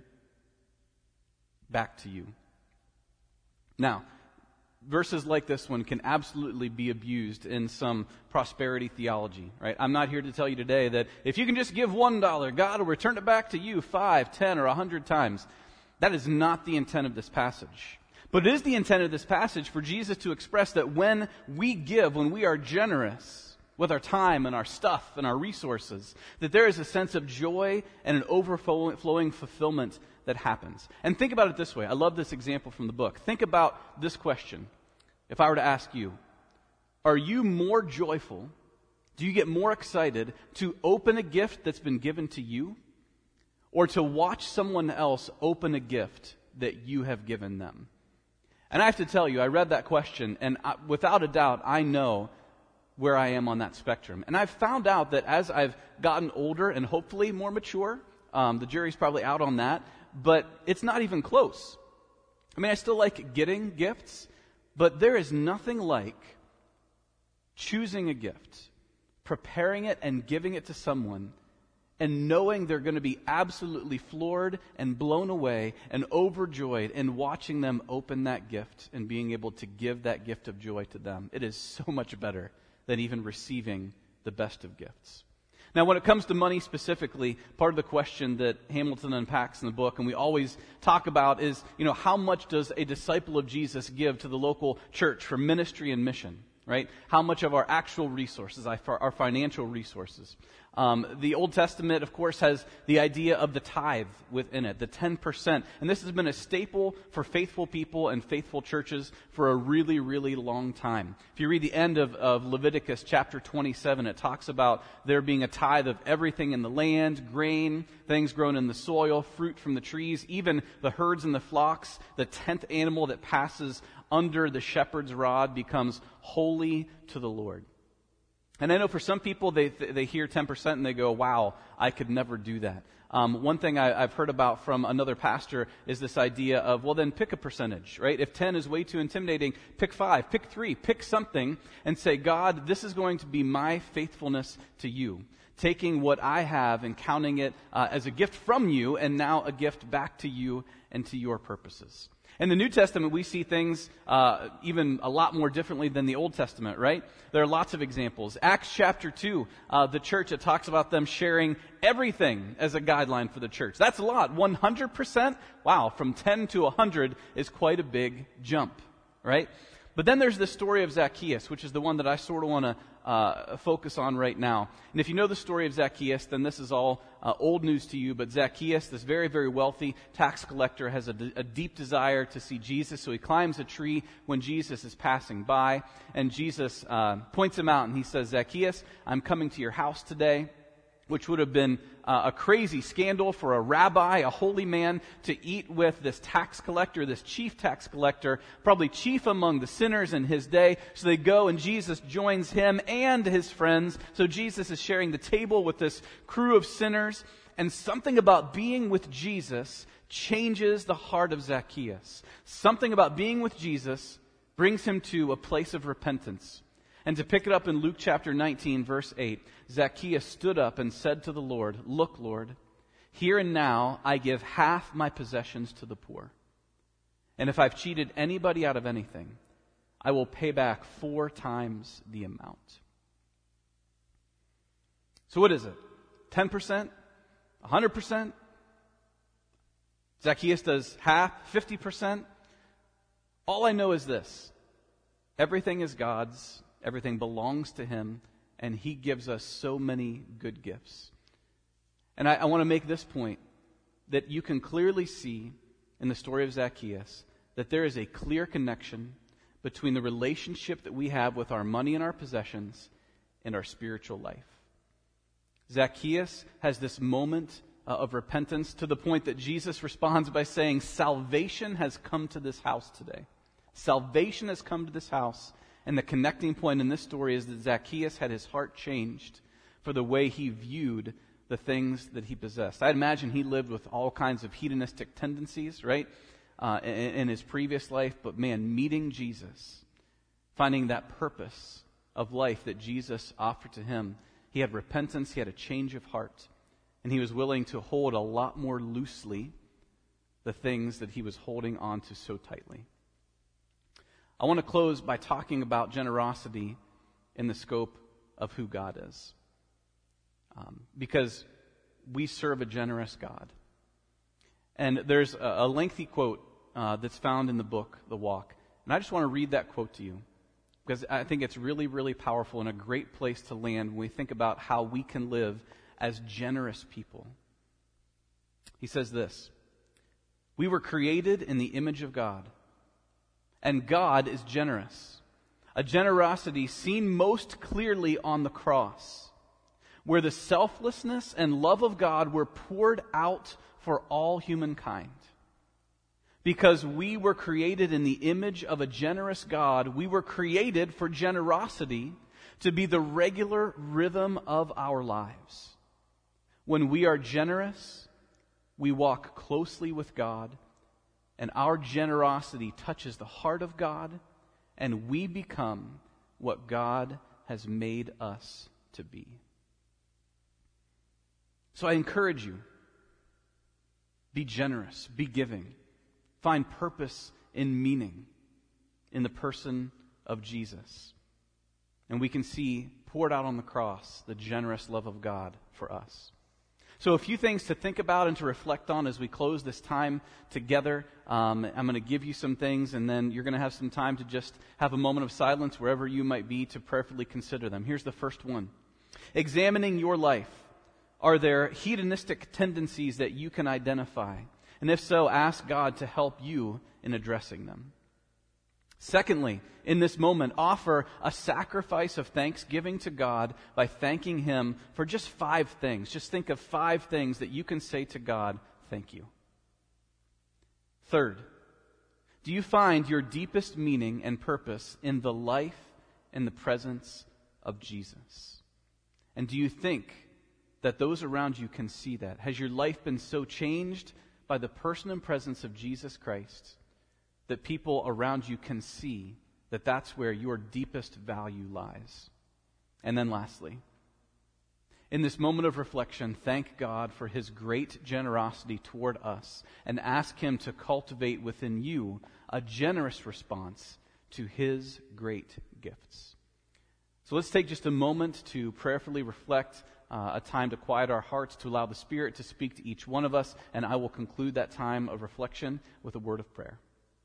back to you." Now, verses like this one can absolutely be abused in some prosperity theology, right? I'm not here to tell you today that if you can just give $1, God will return it back to you 5, 10, or 100 times. That is not the intent of this passage. But it is the intent of this passage for Jesus to express that when we give, when we are generous with our time and our stuff and our resources, that there is a sense of joy and an overflowing fulfillment that happens. And think about it this way. I love this example from the book. Think about this question. If I were to ask you, are you more joyful? Do you get more excited to open a gift that's been given to you, or to watch someone else open a gift that you have given them? And I have to tell you, I read that question, and without a doubt, I know where I am on that spectrum. And I've found out that as I've gotten older and hopefully more mature, the jury's probably out on that, but it's not even close. I mean, I still like getting gifts, but there is nothing like choosing a gift, preparing it and giving it to someone, and knowing they're going to be absolutely floored and blown away and overjoyed, and watching them open that gift and being able to give that gift of joy to them. It is so much better than even receiving the best of gifts. Now, when it comes to money specifically, part of the question that Hamilton unpacks in the book, and we always talk about, is, how much does a disciple of Jesus give to the local church for ministry and mission? Right? How much of our actual resources, our financial resources? The Old Testament, of course, has the idea of the tithe within it, the 10%. And this has been a staple for faithful people and faithful churches for a really, really long time. If you read the end of Leviticus chapter 27, it talks about there being a tithe of everything in the land, grain, things grown in the soil, fruit from the trees, even the herds and the flocks. The 10th animal that passes under the shepherd's rod becomes holy to the Lord. And I know for some people, they hear 10% and they go, wow, I could never do that. One thing I've heard about from another pastor is this idea of, well, then pick a percentage, right? If 10 is way too intimidating, pick 5, pick 3, pick something and say, God, this is going to be my faithfulness to you. Taking what I have and counting it as a gift from you, and now a gift back to you and to your purposes. In the New Testament, we see things even a lot more differently than the Old Testament, right? There are lots of examples. Acts chapter 2, the church, it talks about them sharing everything as a guideline for the church. That's a lot. 100%? Wow, from 10 to 100 is quite a big jump, right? But then there's the story of Zacchaeus, which is the one that I sort of want to focus on right now. And if you know the story of Zacchaeus, then this is all old news to you. But Zacchaeus, this very, very wealthy tax collector, has a deep desire to see Jesus. So he climbs a tree when Jesus is passing by. And Jesus points him out and he says, Zacchaeus, I'm coming to your house today. Which would have been a crazy scandal for a rabbi, a holy man, to eat with this tax collector, this chief tax collector, probably chief among the sinners in his day. So they go and Jesus joins him and his friends. So Jesus is sharing the table with this crew of sinners. And something about being with Jesus changes the heart of Zacchaeus. Something about being with Jesus brings him to a place of repentance. And to pick it up in Luke chapter 19, verse 8, Zacchaeus stood up and said to the Lord, Look, Lord, here and now I give half my possessions to the poor. And if I've cheated anybody out of anything, I will pay back 4 times the amount. So what is it? 10%? 100%? Zacchaeus does half, 50%? All I know is this. Everything is God's. Everything belongs to Him, and He gives us so many good gifts. And I want to make this point, that you can clearly see in the story of Zacchaeus that there is a clear connection between the relationship that we have with our money and our possessions and our spiritual life. Zacchaeus has this moment of repentance to the point that Jesus responds by saying, salvation has come to this house today. Salvation has come to this house. And the connecting point in this story is that Zacchaeus had his heart changed for the way he viewed the things that he possessed. I imagine he lived with all kinds of hedonistic tendencies, right, in his previous life. But man, meeting Jesus, finding that purpose of life that Jesus offered to him, he had repentance, he had a change of heart, and he was willing to hold a lot more loosely the things that he was holding on to so tightly. I want to close by talking about generosity in the scope of who God is. Because we serve a generous God. And there's a lengthy quote that's found in the book, The Walk. And I just want to read that quote to you, because I think it's really, really powerful and a great place to land when we think about how we can live as generous people. He says this, "We were created in the image of God. And God is generous. A generosity seen most clearly on the cross, where the selflessness and love of God were poured out for all humankind. Because we were created in the image of a generous God, we were created for generosity to be the regular rhythm of our lives. When we are generous, we walk closely with God, and our generosity touches the heart of God, and we become what God has made us to be. So I encourage you, be generous, be giving, find purpose and meaning in the person of Jesus. And we can see poured out on the cross the generous love of God for us. So a few things to think about and to reflect on as we close this time together. I'm going to give you some things, and then you're going to have some time to just have a moment of silence wherever you might be to prayerfully consider them. Here's the first one. Examining your life. Are there hedonistic tendencies that you can identify? And if so, ask God to help you in addressing them. Secondly, in this moment, offer a sacrifice of thanksgiving to God by thanking Him for just 5 things. Just think of 5 things that you can say to God, thank you. Third, do you find your deepest meaning and purpose in the life and the presence of Jesus? And do you think that those around you can see that? Has your life been so changed by the person and presence of Jesus Christ that people around you can see that that's where your deepest value lies? And then lastly, in this moment of reflection, thank God for His great generosity toward us and ask Him to cultivate within you a generous response to His great gifts. So let's take just a moment to prayerfully reflect, a time to quiet our hearts, to allow the Spirit to speak to each one of us, and I will conclude that time of reflection with a word of prayer.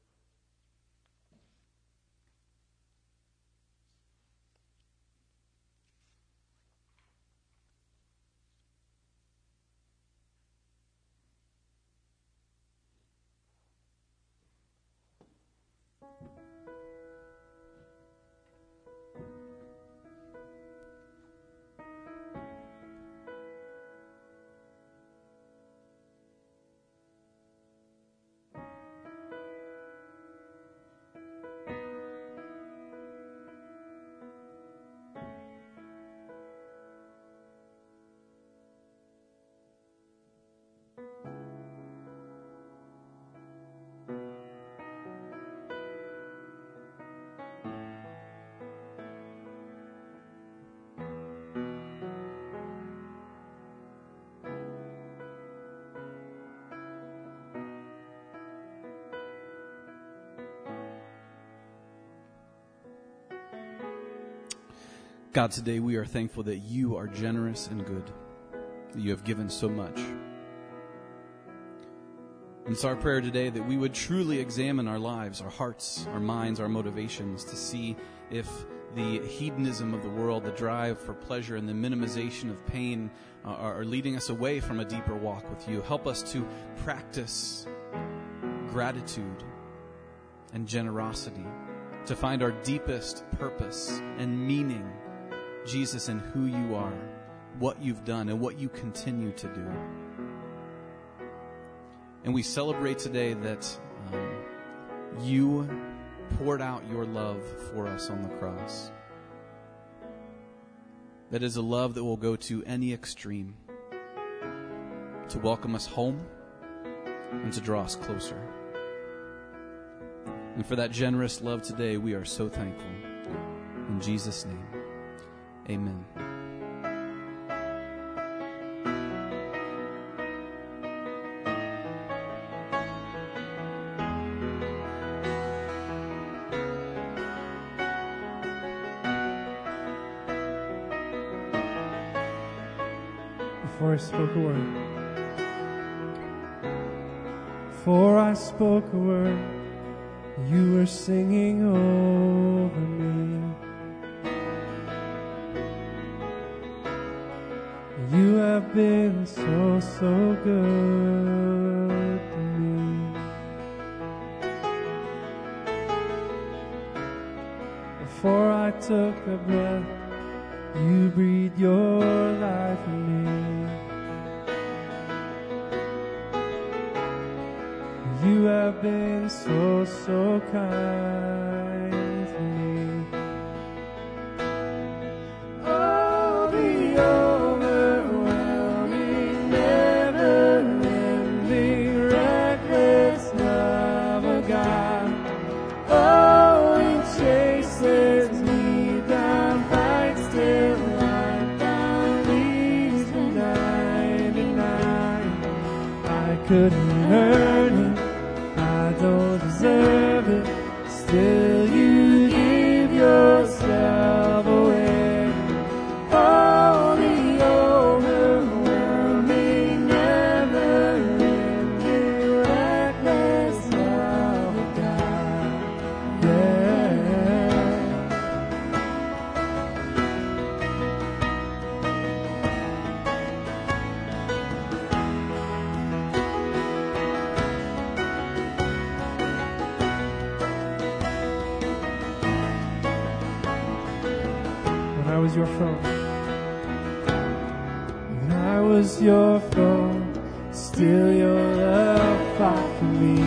God, today we are thankful that you are generous and good, that you have given so much. And it's our prayer today that we would truly examine our lives, our hearts, our minds, our motivations to see if the hedonism of the world, the drive for pleasure and the minimization of pain are leading us away from a deeper walk with you. Help us to practice gratitude and generosity, to find our deepest purpose and meaning, Jesus, in who you are, what you've done, and what you continue to do. And we celebrate today that you poured out your love for us on the cross. That is a love that will go to any extreme, to welcome us home and to draw us closer. And for that generous love today, we are so thankful. In Jesus' name, amen.
Before I spoke a word. Before I spoke a word, you were singing over me. You have been so, so good to me. Before I took a breath, you breathed your life in me. You have been so, so kind to me. Oh, the overwhelming, never-ending couldn't earn it, I don't deserve it, still you give yourself away. Oh, the overwhelming, never-ending, reckless love of God. Yeah. When I was your foe, when I was your foe, still your love fought for me.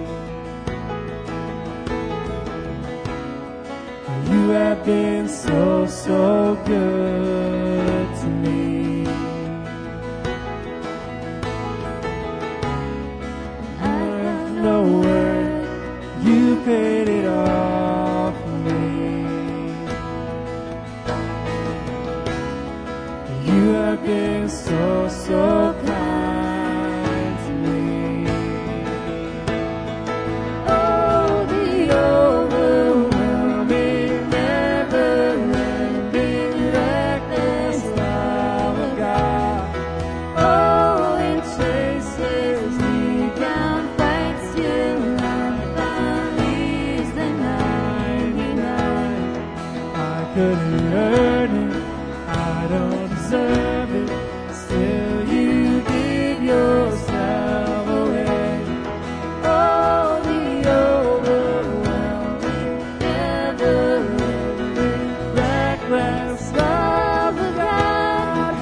You have been so, so good to me. I have no word, you paid it all for me. You have been so, so kind to me. Oh, the overwhelming, never-ending, reckless love of God. Oh, it chases me down, fights till I'm found, leaves the 99. I couldn't earn it, I don't deserve it, still you give yourself away. Oh, the overwhelming, never-ending, reckless love of God.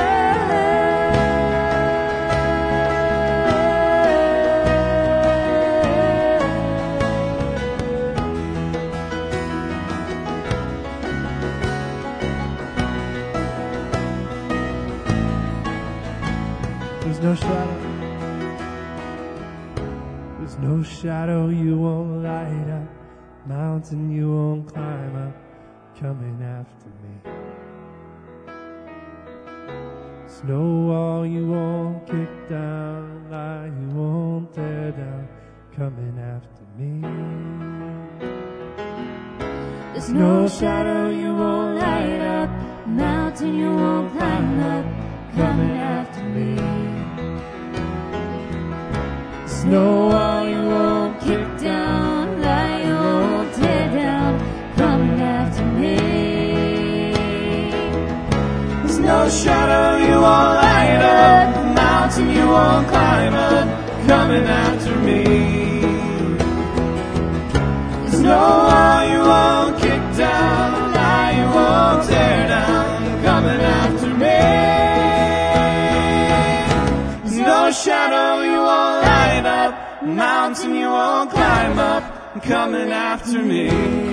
There's no shadow. There's no shadow you won't light up, mountain you won't climb up, coming after me. There's no wall you won't kick down, lie you won't tear down, coming after me.
There's no shadow you won't light up, mountain you won't climb up, coming after me.
There's no wall you won't kick
Kick down, lie you won't tear down, coming after me.
There's no shadow you won't light up, mountain you won't climb up, coming after me. There's no wall you won't kick down, lie you won't tear down, coming after me. There's no shadow you won't light up, mountain you won't climb up, coming after me.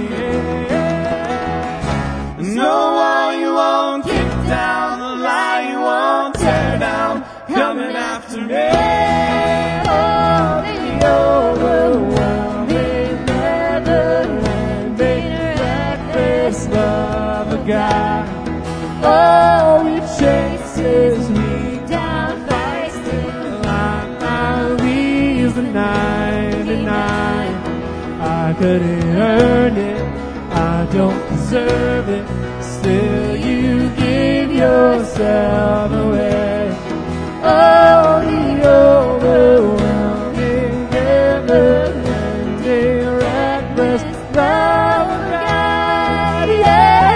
No wall you won't kick down, the lie you won't tear down, coming after me. Oh, the overwhelming, never-ending, reckless love of God. Oh, it chases me down, fights till I leaves the 99. I couldn't earn it, I don't deserve it, still you give yourself away. Oh, the overwhelming, never-ending, reckless love of God, yeah.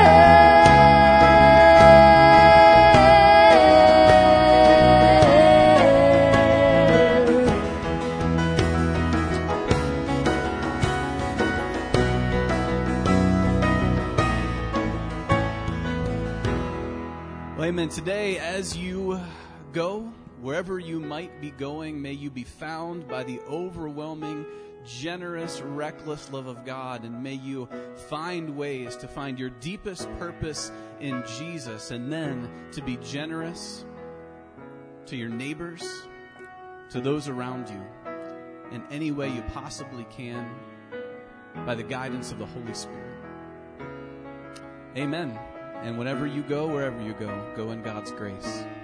Well, amen. Today, as you go, wherever you might be going, may you be found by the overwhelming, generous, reckless love of God, and may you find ways to find your deepest purpose in Jesus, and then to be generous to your neighbors, to those around you, in any way you possibly can, by the guidance of the Holy Spirit. Amen. And whenever you go, wherever you go, go in God's grace.